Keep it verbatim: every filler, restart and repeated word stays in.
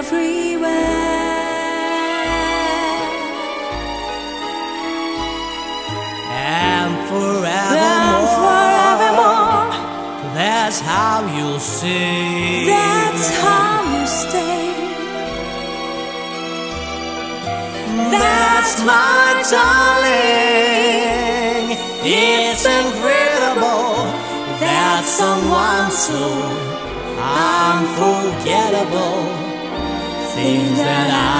everywhere. And forevermore, And forevermore, that's how you'll stay. that's how you stay. That's my darling. It's incredible that someone so unforgettable thinks that I